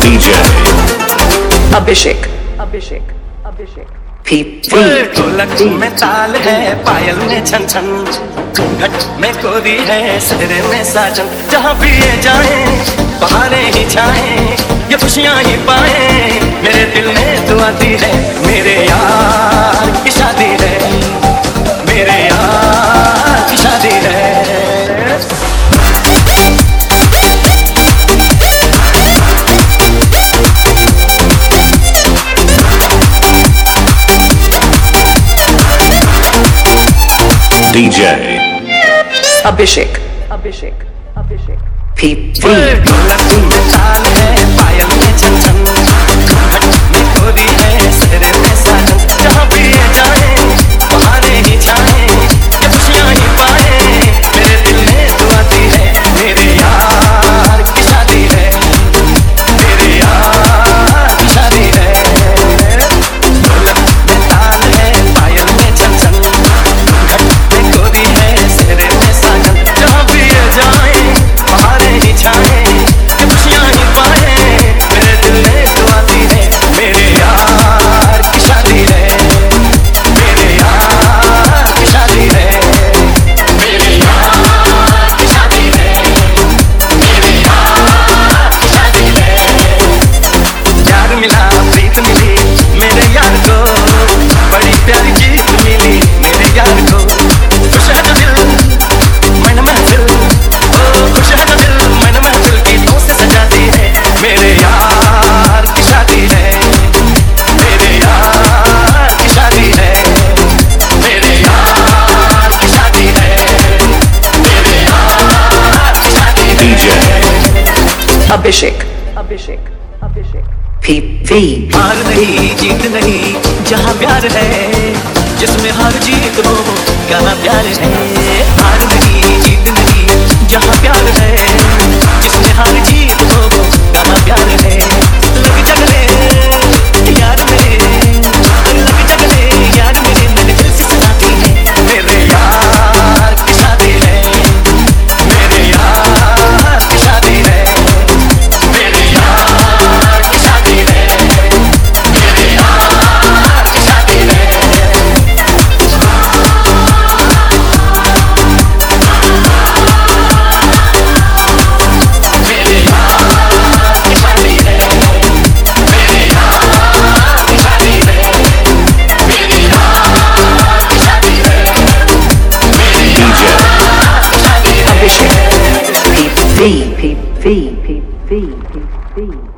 DJ अभिषेक अभिषेक अभिषेक ढोलक में ताल है, पायल में छन छन, घट में कोरी है, सिरे में साजन। जहाँ भी ये जाए बहारें ही छाए, ये खुशियाँ ही पाए। मेरे दिल में तो आती है, मेरे यार की शादी है, मेरे यार की शादी है। DJ अभिषेक अभिषेक अभिषेक ढोलक में ताल है, पायल में छन छन, घट में कोरी है, सिरे में साजन। जहाँ भी ये जाए बहारें ही छाए, ये खुशियाँ ही पाए। मेरे दिल में तो आती है, मेरे यार की शादी है, मेरे यार की शादी है। ढोलक में ताल है, पायल में छन छन, घट में कोरी है, सिरे में साजन। जहाँ भी ये जाए बहारें ही छाए, ये खुशियाँ ही पाए। मेरे दिल में तो आती है, मेरे यार की शादी है, मेरे यार की शादी है, मेरे यार की शादी है, मेरे यार की शादी है। प्यार मिला, प्रीत मिली मेरे यार को, बड़ी प्यारी जीत मिली मेरे यार को। खुश है जो दिल मन महफिल, ओ खुश है जो दिल मन महफिल, गीतों से सजाती है। मेरे यार की शादी है, मेरे यार की शादी है, मेरे यार की शादी है, मेरे यार की शादी है। DJ अभिषेक अभिषेक अभिषेक हार नहीं जीत नहीं जहाँ प्यार है, जिसमें हार जीत हो कहाँ प्यार है। हार नहीं जीत नहीं जहाँ प्यार है, जिसमें हार जीत हो कहाँ प्यार है। लग जगले यार मेरे, लग जगले यार मेरे, मेरे दिल से सताती है। मेरे यार की शादी है, मेरे यार की शादी है, मेरे यार की शादी है, मेरे यार की शादी है। मेरे यार की शादी है, मेरे यार की शादी है, मेरे यार की शादी है, मेरे यार की शादी है। अभिषेक